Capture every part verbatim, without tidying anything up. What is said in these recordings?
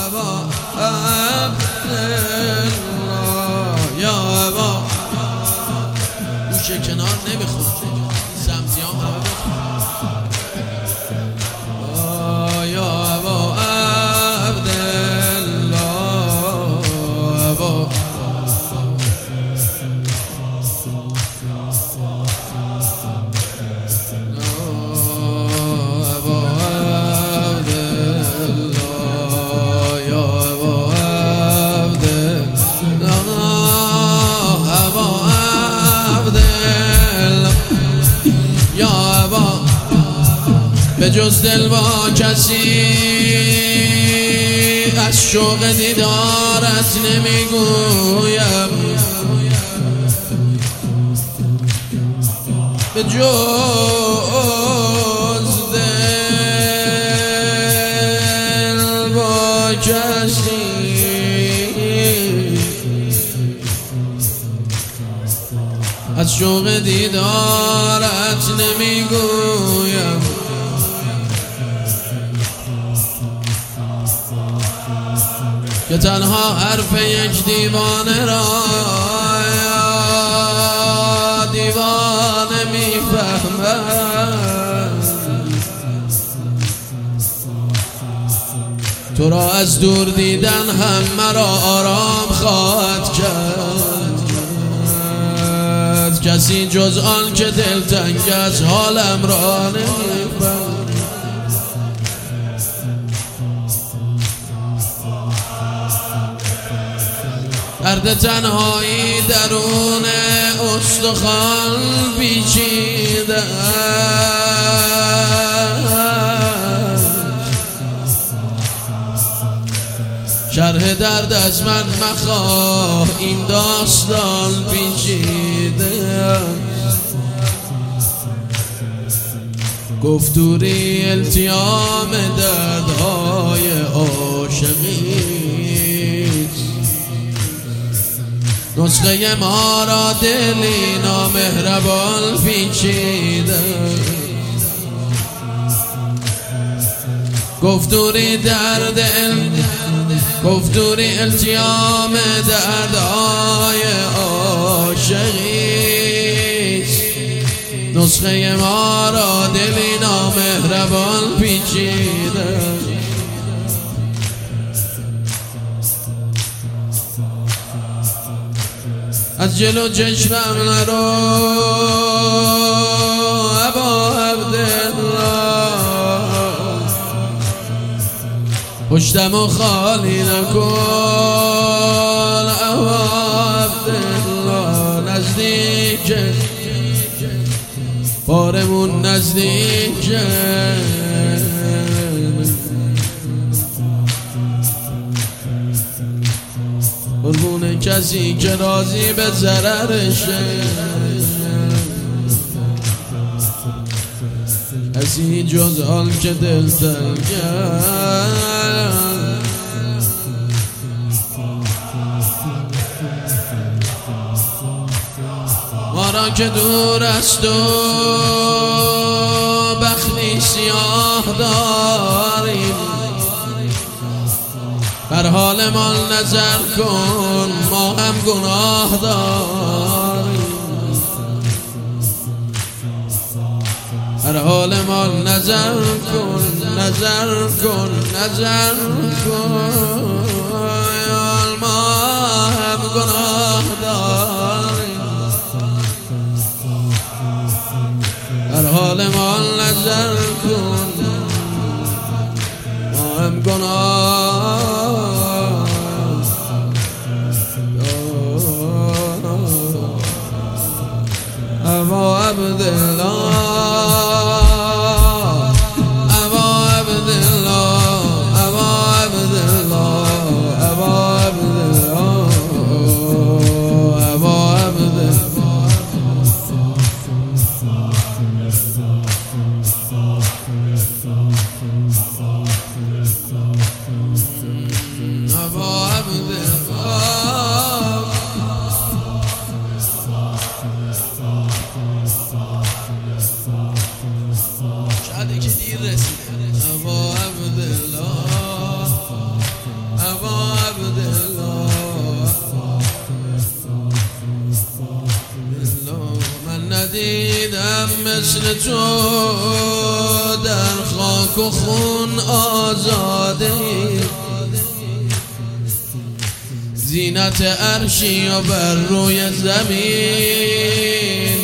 ابا عبدالله یا ابا گوشه کنار نمیخواد سمتی هم همه بخواد یا ابا عبدالله ابا به جز دل با کسی از شوق دیدارت نمیگویم به جز دل با کسی از شوق دیدارت نمیگویم که تنها حرف یک دیوانه را دیوانه میفهمد تو را از دور دیدن هم مرا آرام خواهد کرد کسی جز آن که دلتنگ از حالم را نمیفهمد درد تنهایی درون استخوان پیچیده شرح درد از من مخواه این داستان پیچیده گفتوری التیام دردهای عاشقی نسخه ما را دلی نامهربان پیچیده گفتوری درد گفتوری التیام دردهای عاشقی نسخه ما را دلی نامهربان پیچیده از جلو چشمم نرو ابا عبدالله پشتمو خالی نکن ابا عبدالله نزدیکه بارمون نزدیکه قربون کسی که راضی به ضررشه کسی جز آن که دل تنگه ما را که دور است و بختی سیاه داریم بر حال ما نظر کن ما هم گناه داریم بر حال ما نظر کن نظر کن نظر کن ما هم گناه داریم بر حال ما نظر کن ما هم گناه ابا عبدالله مثل تو در خاک و خون آزاده، زینت عرشی و بر روی زمین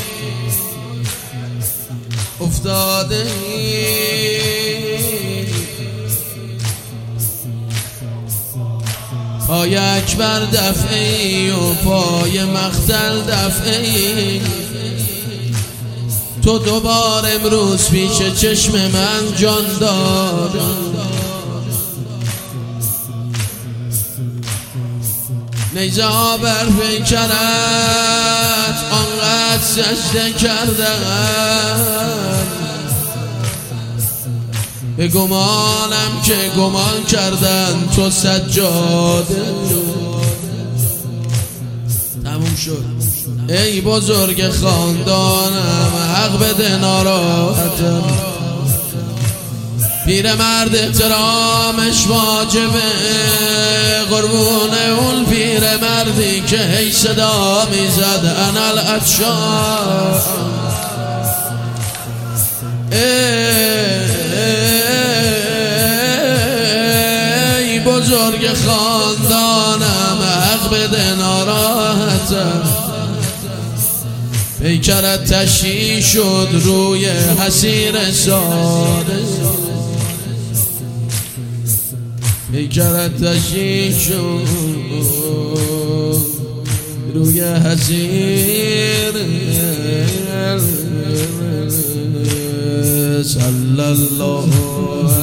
افتاده، پای اکبر دفعی و پای مقتل دفعی، تو دوبار امروز پیش چشم من جان داد. نیزه ها بر پیکرت آنقدر سجده کردن، به گمانم که گمان کردن تو سجاده. تموم شد. ای بزرگ خاندانم حق بده ناراحتم، پیرمرد احترامش واجبه، قربون اون پیرمردی که هی صدا میزد انا العطشان. ای بزرگ خاندانم حق بده ناراحتم، پیکرت تشییع شد روی حسیر ساده، پیکرت تشییع شد روی حسیر. صلی الله